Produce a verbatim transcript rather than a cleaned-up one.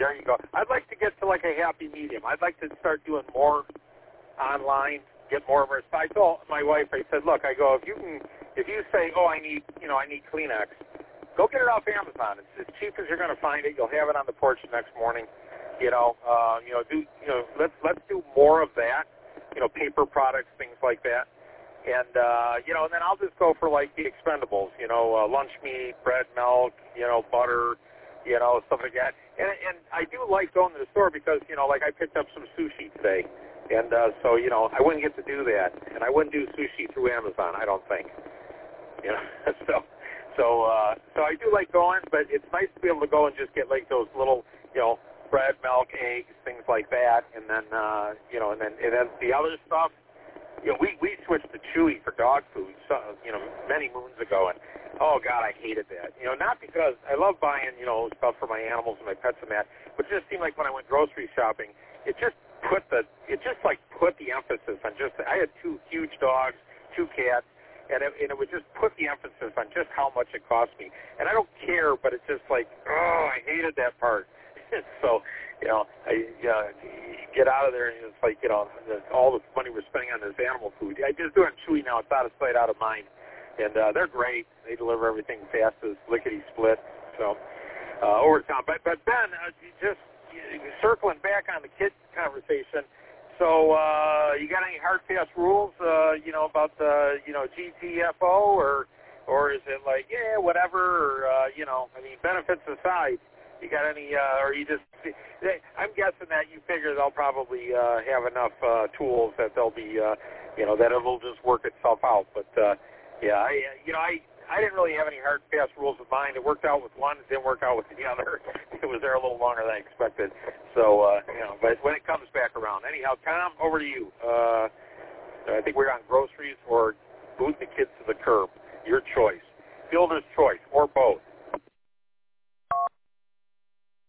there you go. I'd like to get to like a happy medium. I'd like to start doing more online, get more of our. I told my wife, I said, look, I go, if you can, if you say, oh, I need, you know, I need Kleenex, go get it off Amazon. It's as cheap as you're going to find it. You'll have it on the porch the next morning. You know, uh, you know, do, you know, let's let's do more of that. You know, paper products, things like that. And, uh, you know, and then I'll just go for, like, the expendables, you know, uh, lunch meat, bread, milk, you know, butter, you know, stuff like that. And, and I do like going to the store because, you know, like I picked up some sushi today. And uh, so, you know, I wouldn't get to do that. And I wouldn't do sushi through Amazon, I don't think. You know, so so uh, so I do like going, but it's nice to be able to go and just get, like, those little, you know, bread, milk, eggs, things like that. And then, uh, you know, and then, and then the other stuff. You know, we, we switched to Chewy for dog food, so, you know, many moons ago, and, oh, God, I hated that. You know, not because I love buying, you know, stuff for my animals and my pets and that, but it just seemed like when I went grocery shopping, it just put the, it just, like, put the emphasis on just, I had two huge dogs, two cats, and it, and it would just put the emphasis on just how much it cost me. And I don't care, but it's just like, oh, I hated that part. So, you know, I uh, get out of there, and it's like, you know, all the money we're spending on this animal food. I just do it Chewy now. It's out of sight, out of mind. And uh, they're great. They deliver everything fast as lickety-split. So, uh, over time. But, but Ben, uh, just circling back on the kid conversation, so uh, you got any hard, fast rules, uh, you know, about the, you know, G T F O, or, or is it like, yeah, whatever, or, uh, you know, I mean, benefits aside, you got any, uh, or you just, I'm guessing that you figure they'll probably uh, have enough uh, tools that they'll be, uh, you know, that it'll just work itself out. But, uh, yeah, I, you know, I, I didn't really have any hard, fast rules of mine. It worked out with one, it didn't work out with the other. It was there a little longer than I expected. So, uh, you know, but when it comes back around. Anyhow, Tom, over to you. Uh, I think we're on groceries or boot the kids to the curb. Your choice. Fielder's choice, or both.